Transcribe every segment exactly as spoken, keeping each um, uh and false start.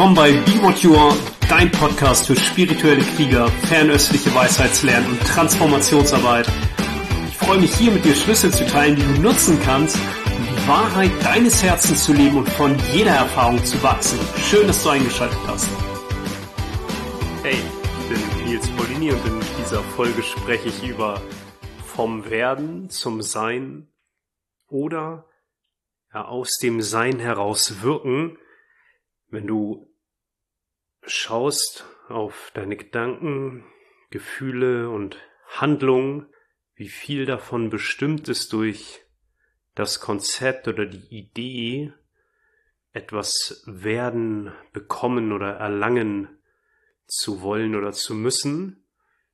Willkommen bei Be What You Are, dein Podcast für spirituelle Krieger, fernöstliche Weisheitslernen und Transformationsarbeit. Ich freue mich hier mit dir Schlüssel zu teilen, die du nutzen kannst, um die Wahrheit deines Herzens zu leben und von jeder Erfahrung zu wachsen. Schön, dass du eingeschaltet hast. Hey, ich bin Nils Polini und in dieser Folge spreche ich über vom Werden zum Sein oder ja, aus dem Sein heraus wirken. Wenn du schaust auf deine Gedanken, Gefühle und Handlungen, wie viel davon bestimmt ist durch das Konzept oder die Idee, etwas werden, bekommen oder erlangen zu wollen oder zu müssen,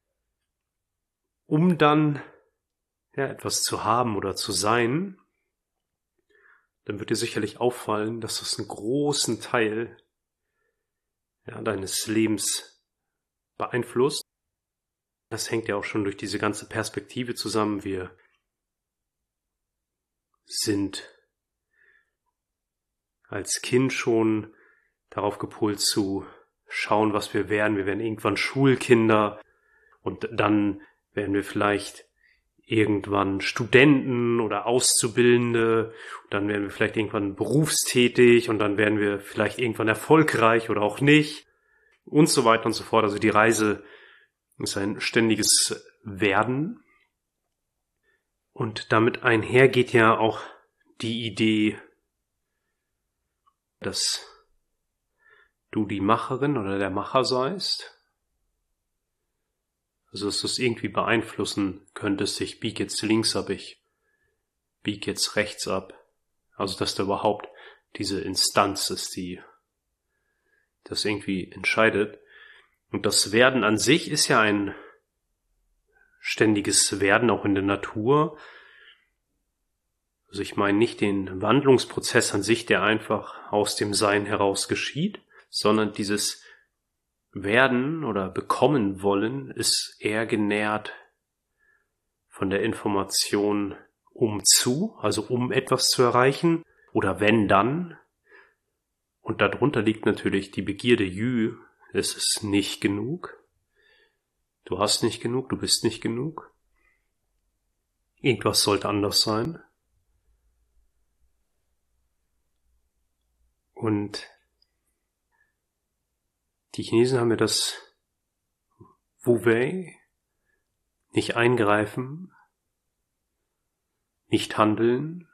um dann ja, etwas zu haben oder zu sein, dann wird dir sicherlich auffallen, dass das einen großen Teil ja, deines Lebens beeinflusst. Das hängt ja auch schon durch diese ganze Perspektive zusammen. Wir sind als Kind schon darauf gepolt zu schauen, was wir werden. Wir werden irgendwann Schulkinder und dann werden wir vielleicht irgendwann Studenten oder Auszubildende, dann werden wir vielleicht irgendwann berufstätig und dann werden wir vielleicht irgendwann erfolgreich oder auch nicht und so weiter und so fort. Also die Reise ist ein ständiges Werden und damit einher geht ja auch die Idee, dass du die Macherin oder der Macher seist. Also, dass du es irgendwie beeinflussen könntest, ich biege jetzt links ab, ich biege jetzt rechts ab. Also, dass da überhaupt diese Instanz ist, die das irgendwie entscheidet. Und das Werden an sich ist ja ein ständiges Werden, auch in der Natur. Also, ich meine nicht den Wandlungsprozess an sich, der einfach aus dem Sein heraus geschieht, sondern dieses Werden oder bekommen wollen ist eher genährt von der Information um zu, also um etwas zu erreichen oder wenn dann. Und darunter liegt natürlich die Begierde Jü, es ist nicht genug. Du hast nicht genug, du bist nicht genug. Irgendwas sollte anders sein. Und die Chinesen haben ja das Wu Wei, nicht eingreifen, nicht handeln.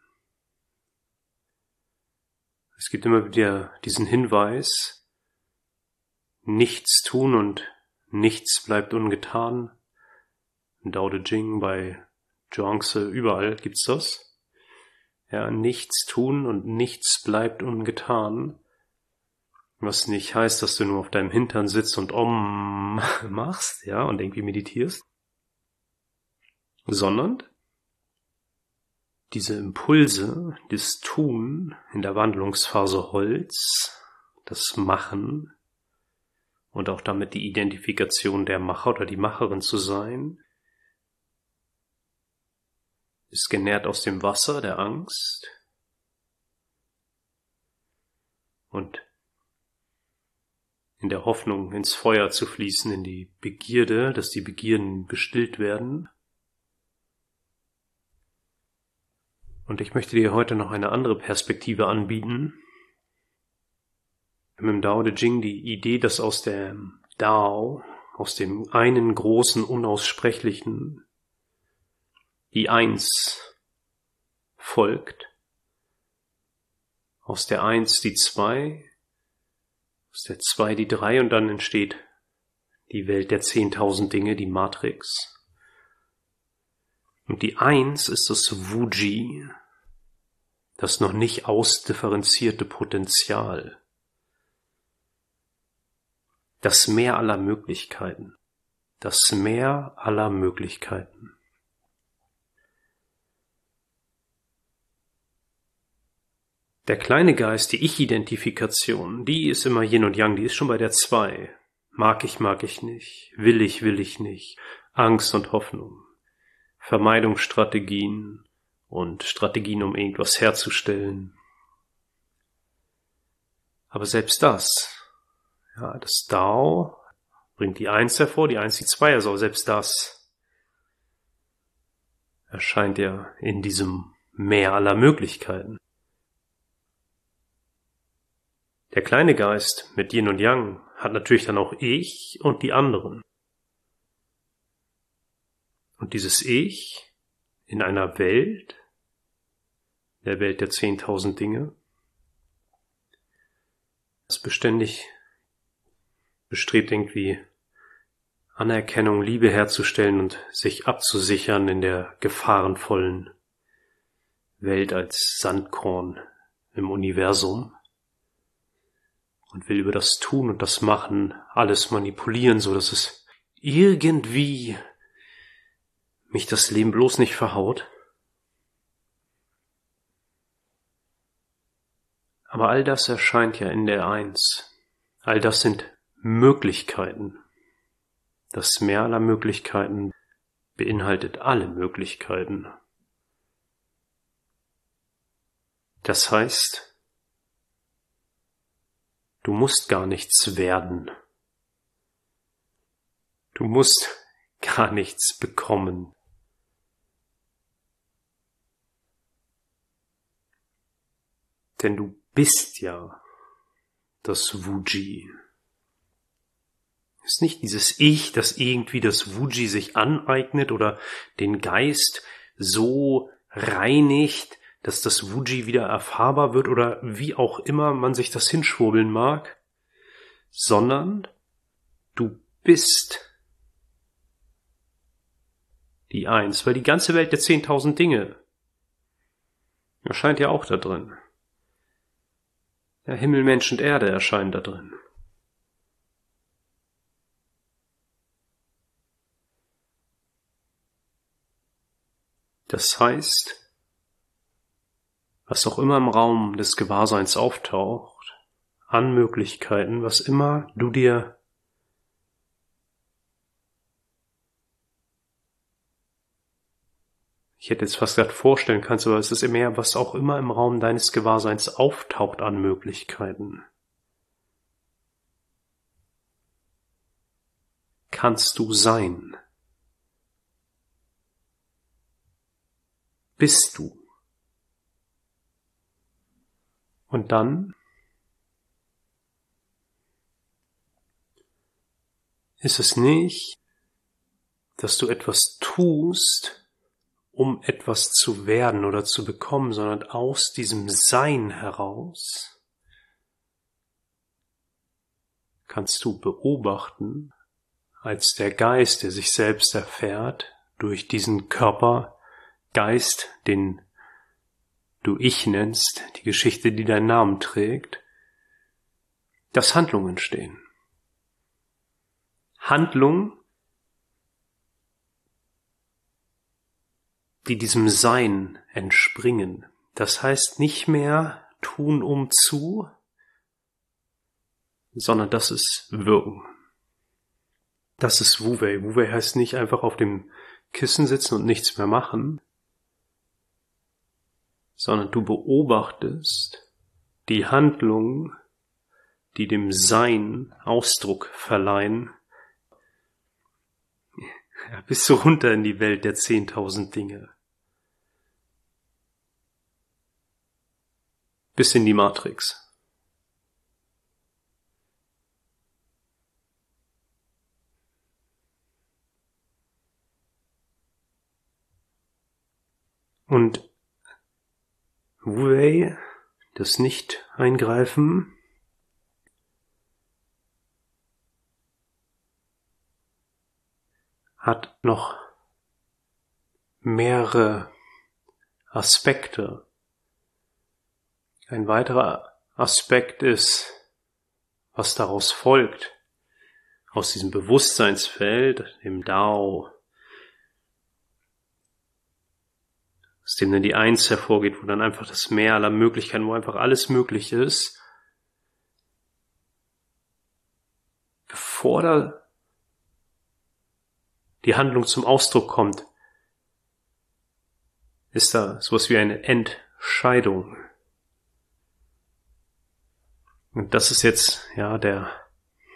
Es gibt immer wieder diesen Hinweis, nichts tun und nichts bleibt ungetan. In Dao De Jing, bei Zhuangzi, überall gibt's das. Ja, nichts tun und nichts bleibt ungetan. Was nicht heißt, dass du nur auf deinem Hintern sitzt und Om machst, ja, und irgendwie meditierst, sondern diese Impulse, das Tun in der Wandlungsphase Holz, das Machen und auch damit die Identifikation der Macher oder die Macherin zu sein, ist genährt aus dem Wasser der Angst und in der Hoffnung, ins Feuer zu fließen, in die Begierde, dass die Begierden gestillt werden. Und ich möchte dir heute noch eine andere Perspektive anbieten. Im Dao De Jing die Idee, dass aus dem Dao, aus dem einen großen, unaussprechlichen, die Eins folgt. Aus der Eins die Zwei, aus der Zwei die Drei und dann entsteht die Welt der zehntausend Dinge, die Matrix. Und die Eins ist das Wuji, das noch nicht ausdifferenzierte Potenzial, das Meer aller Möglichkeiten, das Meer aller Möglichkeiten. Der kleine Geist, die Ich-Identifikation, die ist immer Yin und Yang, die ist schon bei der Zwei. Mag ich, mag ich nicht, will ich, will ich nicht, Angst und Hoffnung, Vermeidungsstrategien und Strategien, um irgendwas herzustellen. Aber selbst das Ja, das Dao bringt die Eins hervor, die Eins die Zwei, also selbst das erscheint ja in diesem Meer aller Möglichkeiten. Der kleine Geist mit Yin und Yang hat natürlich dann auch Ich und die anderen. Und dieses Ich in einer Welt, der Welt der zehntausend Dinge, das beständig bestrebt, irgendwie Anerkennung, Liebe herzustellen und sich abzusichern in der gefahrenvollen Welt als Sandkorn im Universum und will über das Tun und das Machen alles manipulieren, so dass es irgendwie mich das Leben bloß nicht verhaut. Aber all das erscheint ja in der Eins. All das sind Möglichkeiten. Das Meer aller Möglichkeiten beinhaltet alle Möglichkeiten. Das heißt, du musst gar nichts werden. Du musst gar nichts bekommen. Denn du bist ja das Wuji. Es ist nicht dieses Ich, das irgendwie das Wuji sich aneignet oder den Geist so reinigt, dass das Wuji wieder erfahrbar wird oder wie auch immer man sich das hinschwurbeln mag, sondern du bist die Eins, weil die ganze Welt der zehntausend Dinge erscheint ja auch da drin. Ja, Himmel, Mensch und Erde erscheinen da drin. Das heißt, was auch immer im Raum des Gewahrseins auftaucht, an Möglichkeiten, was immer du dir ich hätte jetzt fast gesagt vorstellen kannst, aber es ist mehr, was auch immer im Raum deines Gewahrseins auftaucht an Möglichkeiten. Kannst du sein. Bist du. Und dann ist es nicht, dass du etwas tust, um etwas zu werden oder zu bekommen, sondern aus diesem Sein heraus kannst du beobachten, als der Geist, der sich selbst erfährt, durch diesen Körper, Geist, den du Ich nennst, die Geschichte, die deinen Namen trägt, dass Handlungen entstehen. Handlungen, die diesem Sein entspringen. Das heißt nicht mehr tun um zu, sondern das ist Wirken. Das ist Wu-Wei. Wu-Wei heißt nicht einfach auf dem Kissen sitzen und nichts mehr machen, sondern du beobachtest die Handlungen, die dem Sein Ausdruck verleihen, ja, bis so runter in die Welt der zehntausend Dinge. Bis in die Matrix. Und Wu-Wei, das Nicht-Eingreifen, hat noch mehrere Aspekte. Ein weiterer Aspekt ist, was daraus folgt, aus diesem Bewusstseinsfeld, dem Dao, aus dem dann die Eins hervorgeht, wo dann einfach das Meer aller Möglichkeiten, wo einfach alles möglich ist, bevor da die Handlung zum Ausdruck kommt, ist da sowas wie eine Entscheidung. Und das ist jetzt, ja, der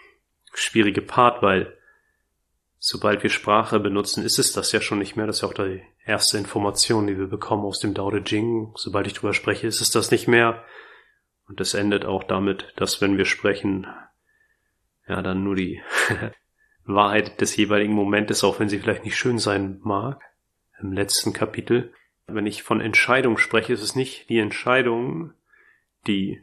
schwierige Part, weil sobald wir Sprache benutzen, ist es das ja schon nicht mehr. Das ist ja auch die erste Information, die wir bekommen aus dem Dao De Jing. Sobald ich drüber spreche, ist es das nicht mehr. Und es endet auch damit, dass wenn wir sprechen, ja, dann nur die Wahrheit des jeweiligen Momentes, auch wenn sie vielleicht nicht schön sein mag, im letzten Kapitel. Wenn ich von Entscheidung spreche, ist es nicht die Entscheidung, die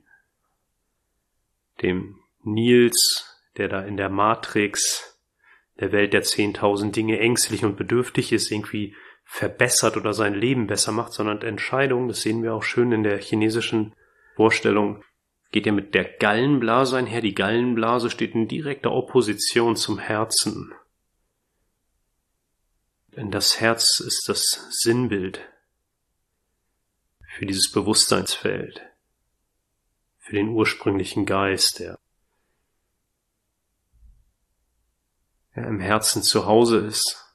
dem Nils, der da in der Matrix der Welt der zehntausend Dinge ängstlich und bedürftig ist, irgendwie verbessert oder sein Leben besser macht, sondern Entscheidung, das sehen wir auch schön in der chinesischen Vorstellung, geht ja mit der Gallenblase einher. Die Gallenblase steht in direkter Opposition zum Herzen. Denn das Herz ist das Sinnbild für dieses Bewusstseinsfeld, für den ursprünglichen Geist, der ja, im Herzen zu Hause ist.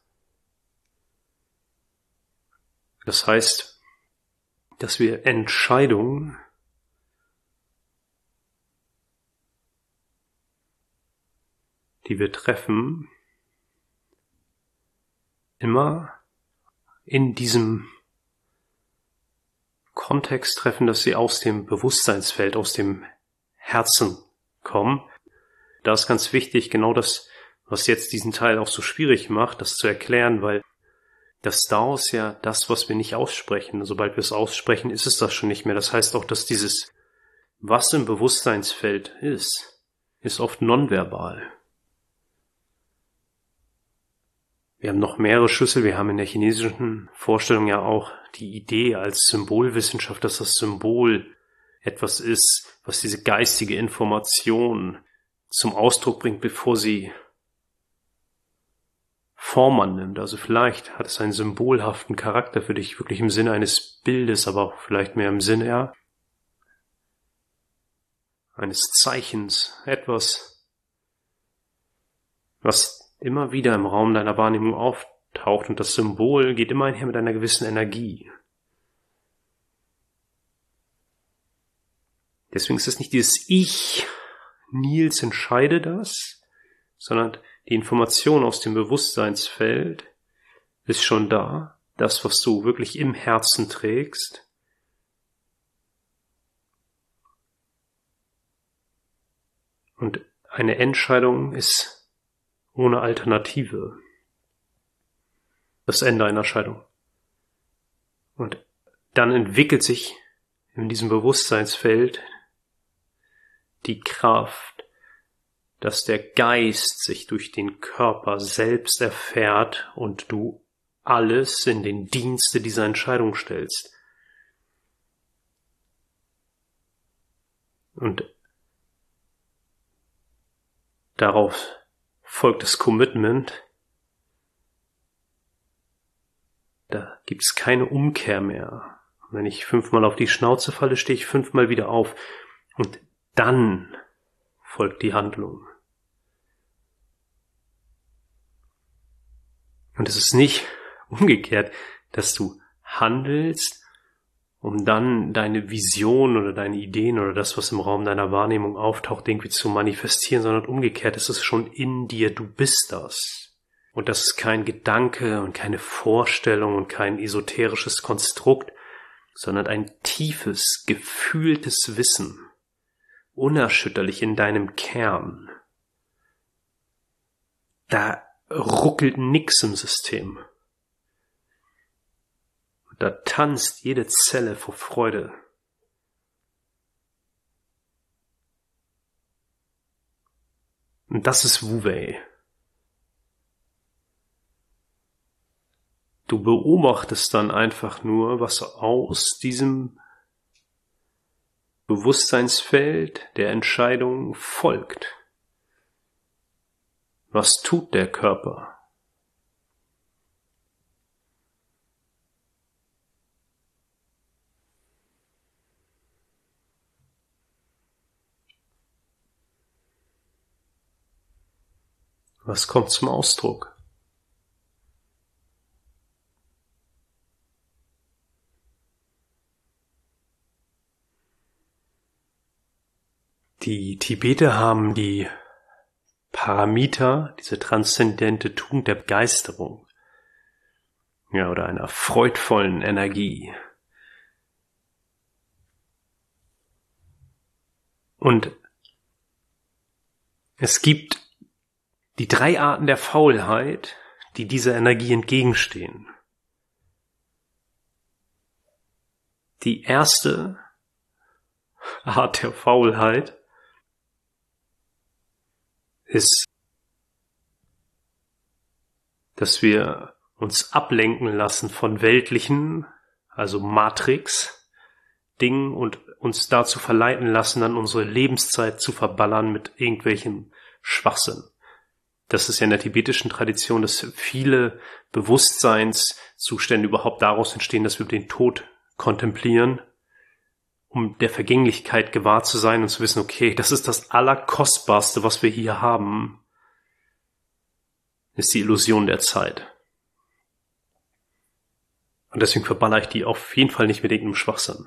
Das heißt, dass wir Entscheidungen die wir treffen, immer in diesem Kontext treffen, dass sie aus dem Bewusstseinsfeld, aus dem Herzen kommen. Da ist ganz wichtig, genau das, was jetzt diesen Teil auch so schwierig macht, das zu erklären, weil das Dao ist ja das, was wir nicht aussprechen. Sobald wir es aussprechen, ist es das schon nicht mehr. Das heißt auch, dass dieses, was im Bewusstseinsfeld ist, ist oft nonverbal. Wir haben noch mehrere Schlüssel. Wir haben in der chinesischen Vorstellung ja auch die Idee als Symbolwissenschaft, dass das Symbol etwas ist, was diese geistige Information zum Ausdruck bringt, bevor sie Form annimmt. Also vielleicht hat es einen symbolhaften Charakter für dich, wirklich im Sinne eines Bildes, aber auch vielleicht mehr im Sinne ja, eines Zeichens, etwas, was immer wieder im Raum deiner Wahrnehmung auftaucht und das Symbol geht immer einher mit einer gewissen Energie. Deswegen ist es nicht dieses Ich, Nils entscheide das, sondern die Information aus dem Bewusstseinsfeld ist schon da, das, was du wirklich im Herzen trägst. Und eine Entscheidung ist ohne Alternative. Das Ende einer Scheidung. Und dann entwickelt sich in diesem Bewusstseinsfeld die Kraft, dass der Geist sich durch den Körper selbst erfährt und du alles in den Dienste dieser Entscheidung stellst. Und darauf folgt das Commitment. Da gibt es keine Umkehr mehr. Wenn ich fünfmal auf die Schnauze falle, stehe ich fünfmal wieder auf. Und dann folgt die Handlung. Und es ist nicht umgekehrt, dass du handelst, um dann deine Vision oder deine Ideen oder das, was im Raum deiner Wahrnehmung auftaucht, irgendwie zu manifestieren, sondern umgekehrt, es ist schon in dir, du bist das. Und das ist kein Gedanke und keine Vorstellung und kein esoterisches Konstrukt, sondern ein tiefes, gefühltes Wissen, unerschütterlich in deinem Kern. Da ruckelt nix im System. Da tanzt jede Zelle vor Freude. Und das ist Wu Wei. Du beobachtest dann einfach nur, was aus diesem Bewusstseinsfeld der Entscheidung folgt. Was tut der Körper? Was kommt zum Ausdruck? Die Tibeter haben die Paramita, diese transzendente Tugend der Begeisterung. Ja, oder einer freudvollen Energie. Und es gibt die drei Arten der Faulheit, die dieser Energie entgegenstehen. Die erste Art der Faulheit ist, dass wir uns ablenken lassen von weltlichen, also Matrix, Dingen und uns dazu verleiten lassen, dann unsere Lebenszeit zu verballern mit irgendwelchen Schwachsinn. Das ist ja in der tibetischen Tradition, dass viele Bewusstseinszustände überhaupt daraus entstehen, dass wir den Tod kontemplieren, um der Vergänglichkeit gewahr zu sein und zu wissen, okay, das ist das Allerkostbarste, was wir hier haben, ist die Illusion der Zeit. Und deswegen verballere ich die auf jeden Fall nicht mit irgendeinem Schwachsinn.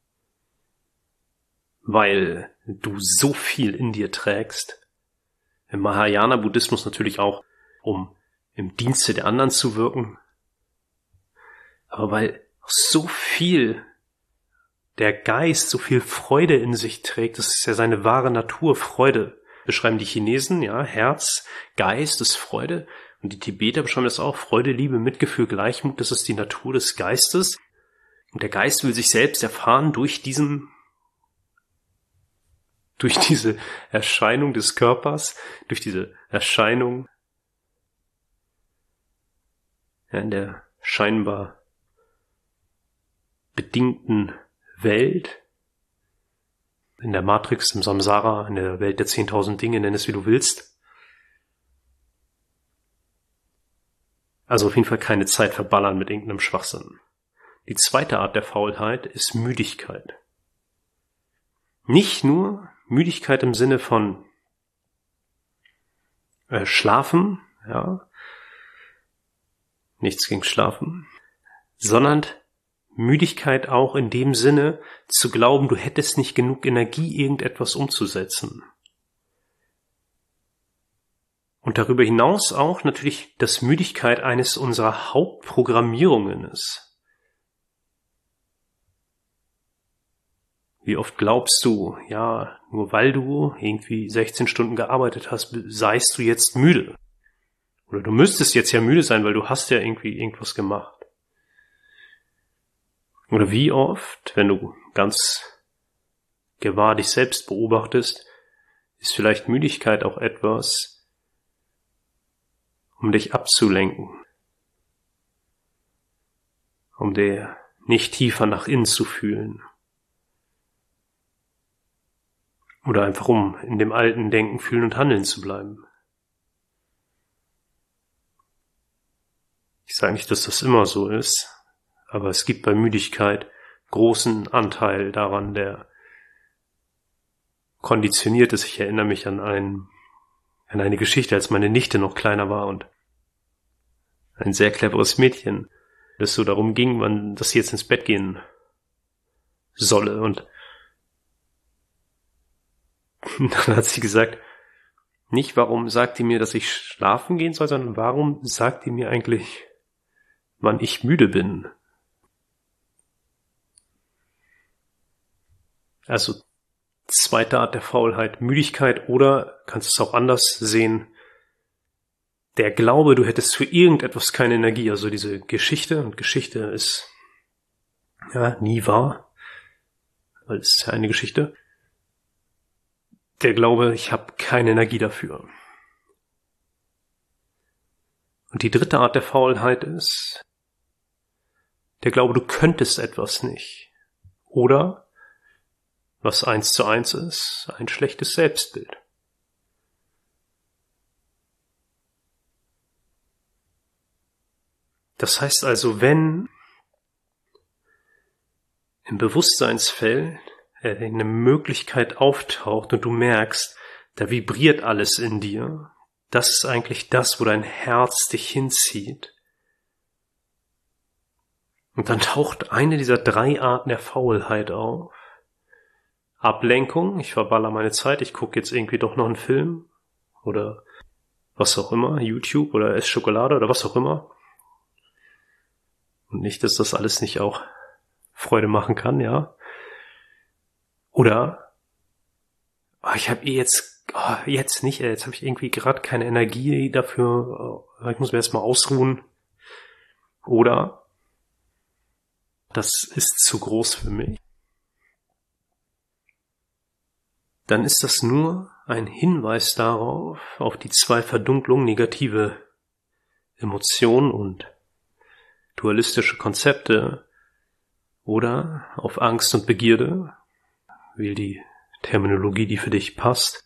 Weil du so viel in dir trägst. Im Mahayana-Buddhismus natürlich auch, um im Dienste der anderen zu wirken. Aber weil so viel der Geist, so viel Freude in sich trägt, das ist ja seine wahre Natur, Freude. Beschreiben die Chinesen, ja, Herz, Geist ist Freude. Und die Tibeter beschreiben das auch, Freude, Liebe, Mitgefühl, Gleichmut, das ist die Natur des Geistes. Und der Geist will sich selbst erfahren durch diesen durch diese Erscheinung des Körpers, durch diese Erscheinung ja, in der scheinbar bedingten Welt, in der Matrix, im Samsara, in der Welt der zehntausend Dinge, nenn es wie du willst. Also auf jeden Fall keine Zeit verballern mit irgendeinem Schwachsinn. Die zweite Art der Faulheit ist Müdigkeit. Nicht nur Müdigkeit im Sinne von äh, Schlafen, ja, nichts gegen Schlafen, sondern Müdigkeit auch in dem Sinne, zu glauben, du hättest nicht genug Energie, irgendetwas umzusetzen. Und darüber hinaus auch natürlich, dass Müdigkeit eines unserer Hauptprogrammierungen ist. Wie oft glaubst du, ja, nur weil du irgendwie sechzehn Stunden gearbeitet hast, seist du jetzt müde. Oder du müsstest jetzt ja müde sein, weil du hast ja irgendwie irgendwas gemacht. Oder wie oft, wenn du ganz gewahr dich selbst beobachtest, ist vielleicht Müdigkeit auch etwas, um dich abzulenken. Um dir nicht tiefer nach innen zu fühlen. Oder einfach um in dem alten Denken, Fühlen und Handeln zu bleiben. Ich sage nicht, dass das immer so ist, aber es gibt bei Müdigkeit großen Anteil daran, der konditioniert ist. Ich erinnere mich an, ein, an eine Geschichte, als meine Nichte noch kleiner war und ein sehr cleveres Mädchen, das so darum ging, wann, dass sie jetzt ins Bett gehen solle. Und dann hat sie gesagt, nicht warum sagt die mir, dass ich schlafen gehen soll, sondern warum sagt die mir eigentlich, wann ich müde bin. Also zweite Art der Faulheit, Müdigkeit, oder kannst du es auch anders sehen, der Glaube, du hättest für irgendetwas keine Energie, also diese Geschichte, und Geschichte ist ja nie wahr, weil es ist ja eine Geschichte. Der Glaube, ich habe keine Energie dafür. Und die dritte Art der Faulheit ist der Glaube, du könntest etwas nicht. Oder, was eins zu eins ist, ein schlechtes Selbstbild. Das heißt also, wenn im Bewusstseinsfeld eine Möglichkeit auftaucht und du merkst, da vibriert alles in dir, das ist eigentlich das, wo dein Herz dich hinzieht. Und dann taucht eine dieser drei Arten der Faulheit auf. Ablenkung, ich verballer meine Zeit, ich gucke jetzt irgendwie doch noch einen Film oder was auch immer, YouTube oder ess Schokolade oder was auch immer. Und nicht, dass das alles nicht auch Freude machen kann, ja. Oder oh, ich habe eh jetzt, oh, jetzt nicht, jetzt habe ich irgendwie gerade keine Energie dafür, ich muss mir erstmal ausruhen. Oder das ist zu groß für mich. Dann ist das nur ein Hinweis darauf, auf die zwei Verdunklungen, negative Emotionen und dualistische Konzepte oder auf Angst und Begierde, wähl die Terminologie, die für dich passt.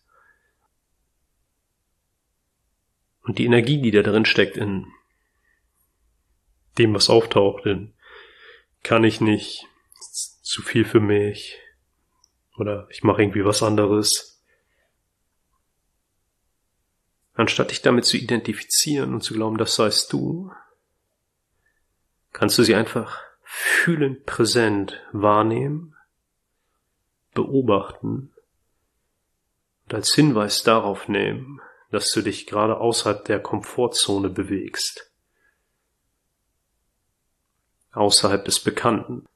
Und die Energie, die da drin steckt in dem, was auftaucht, in kann ich nicht, zu viel für mich oder ich mache irgendwie was anderes. Anstatt dich damit zu identifizieren und zu glauben, das seist du, kannst du sie einfach fühlend präsent wahrnehmen, beobachten und als Hinweis darauf nehmen, dass du dich gerade außerhalb der Komfortzone bewegst, außerhalb des Bekannten.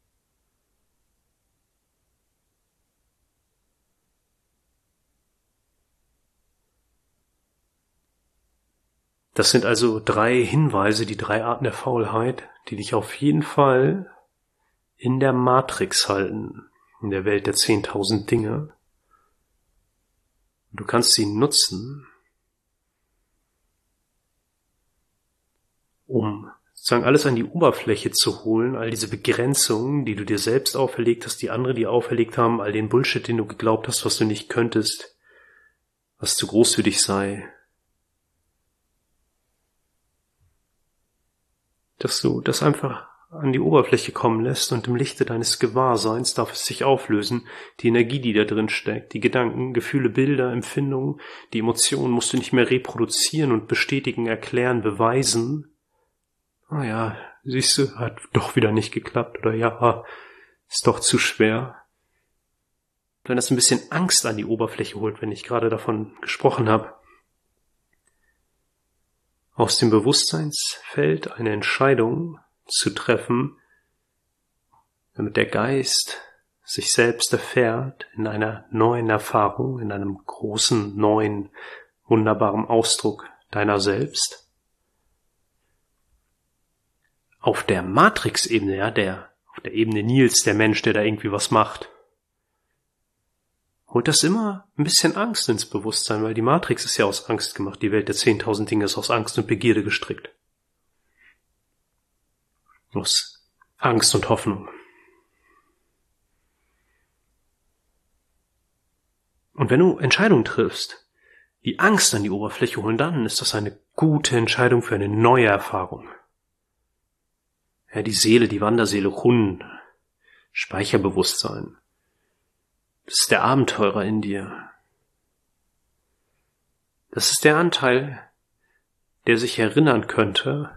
Das sind also drei Hinweise, die drei Arten der Faulheit, die dich auf jeden Fall in der Matrix halten, in der Welt der zehntausend Dinge. Du kannst sie nutzen, um sozusagen alles an die Oberfläche zu holen, all diese Begrenzungen, die du dir selbst auferlegt hast, die andere dir auferlegt haben, all den Bullshit, den du geglaubt hast, was du nicht könntest, was zu groß für dich sei. Dass du das einfach an die Oberfläche kommen lässt und im Lichte deines Gewahrseins darf es sich auflösen. Die Energie, die da drin steckt, die Gedanken, Gefühle, Bilder, Empfindungen, die Emotionen musst du nicht mehr reproduzieren und bestätigen, erklären, beweisen. Ah ja, siehst du, hat doch wieder nicht geklappt oder ja, ist doch zu schwer. Wenn das ein bisschen Angst an die Oberfläche holt, wenn ich gerade davon gesprochen habe, aus dem Bewusstseinsfeld eine Entscheidung zu treffen, damit der Geist sich selbst erfährt in einer neuen Erfahrung, in einem großen, neuen, wunderbaren Ausdruck deiner selbst. Auf der Matrix-Ebene, ja, der, auf der Ebene Nils, der Mensch, der da irgendwie was macht, holt das immer ein bisschen Angst ins Bewusstsein, weil die Matrix ist ja aus Angst gemacht. Die Welt der zehntausend Dinge ist aus Angst und Begierde gestrickt. Aus Angst und Hoffnung. Und wenn du Entscheidungen triffst, die Angst an die Oberfläche holen, dann ist das eine gute Entscheidung für eine neue Erfahrung. Ja, die Seele, die Wanderseele, Hun, Speicherbewusstsein. Das ist der Abenteurer in dir. Das ist der Anteil, der sich erinnern könnte,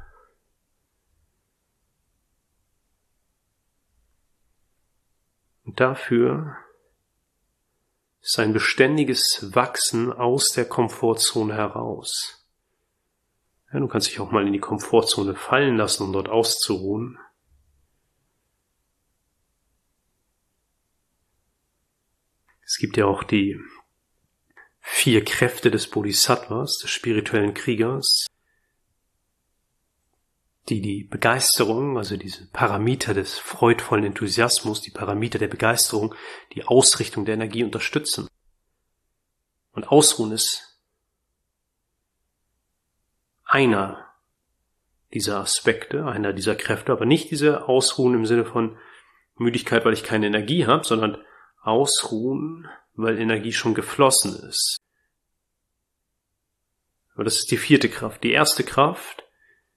und dafür ist ein beständiges Wachsen aus der Komfortzone heraus. Ja, du kannst dich auch mal in die Komfortzone fallen lassen, um dort auszuruhen. Es gibt ja auch die vier Kräfte des Bodhisattvas, des spirituellen Kriegers, die die Begeisterung, also diese Parameter des freudvollen Enthusiasmus, die Parameter der Begeisterung, die Ausrichtung der Energie unterstützen. Und Ausruhen ist einer dieser Aspekte, einer dieser Kräfte, aber nicht diese Ausruhen im Sinne von Müdigkeit, weil ich keine Energie habe, sondern Ausruhen, weil Energie schon geflossen ist. Aber das ist die vierte Kraft. Die erste Kraft,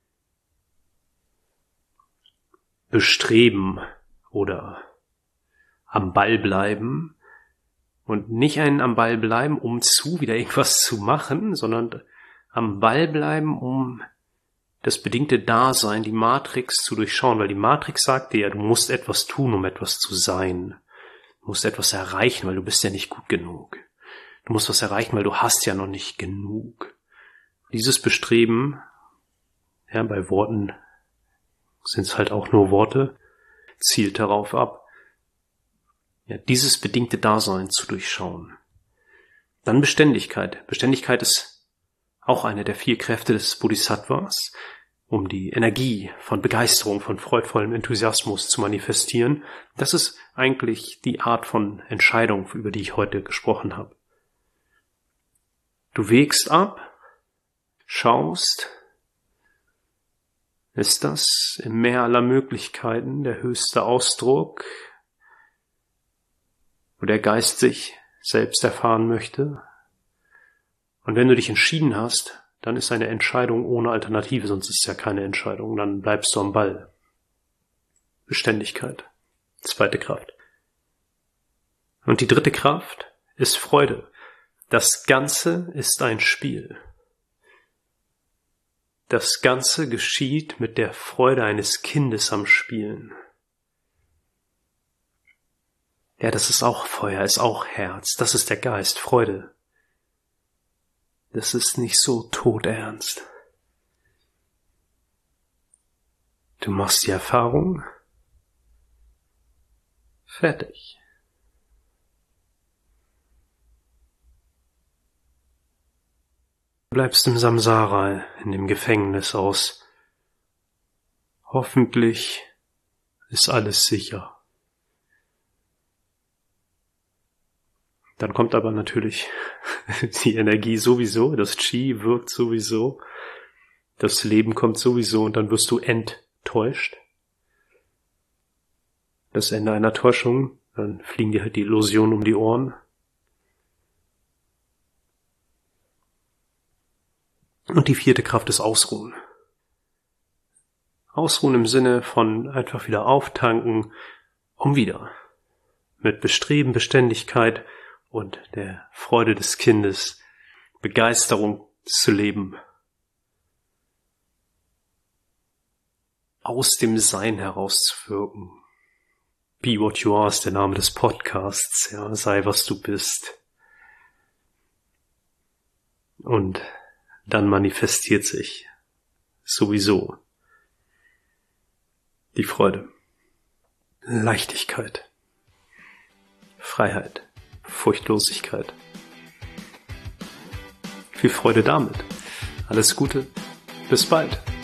bestreben oder am Ball bleiben und nicht ein am Ball bleiben, um zu wieder irgendwas zu machen, sondern am Ball bleiben, um das bedingte Dasein, die Matrix zu durchschauen, weil die Matrix sagt dir ja, du musst etwas tun, um etwas zu sein. Du musst etwas erreichen, weil du bist ja nicht gut genug. Du musst was erreichen, weil du hast ja noch nicht genug. Dieses Bestreben, ja, bei Worten sind es halt auch nur Worte, zielt darauf ab, ja, dieses bedingte Dasein zu durchschauen. Dann Beständigkeit. Beständigkeit ist auch eine der vier Kräfte des Bodhisattvas, um die Energie von Begeisterung, von freudvollem Enthusiasmus zu manifestieren. Das ist eigentlich die Art von Entscheidung, über die ich heute gesprochen habe. Du wägst ab, schaust, ist das im Meer aller Möglichkeiten der höchste Ausdruck, wo der Geist sich selbst erfahren möchte? Und wenn du dich entschieden hast, dann ist eine Entscheidung ohne Alternative, sonst ist es ja keine Entscheidung, dann bleibst du am Ball. Beständigkeit, zweite Kraft. Und die dritte Kraft ist Freude. Das Ganze ist ein Spiel. Das Ganze geschieht mit der Freude eines Kindes am Spielen. Ja, das ist auch Feuer, ist auch Herz, das ist der Geist, Freude. Das ist nicht so todernst. Du machst die Erfahrung. Fertig. Du bleibst im Samsara, in dem Gefängnis aus. Hoffentlich ist alles sicher. Dann kommt aber natürlich die Energie sowieso, das Chi wirkt sowieso, das Leben kommt sowieso und dann wirst du enttäuscht. Das Ende einer Täuschung, dann fliegen dir halt die Illusionen um die Ohren. Und die vierte Kraft ist Ausruhen. Ausruhen im Sinne von einfach wieder auftanken, um wieder mit Bestreben, Beständigkeit und der Freude des Kindes, Begeisterung zu leben. Aus dem Sein herauszuwirken. Be what you are ist der Name des Podcasts, ja, sei was du bist. Und dann manifestiert sich sowieso die Freude, Leichtigkeit, Freiheit, Furchtlosigkeit. Viel Freude damit. Alles Gute. Bis bald.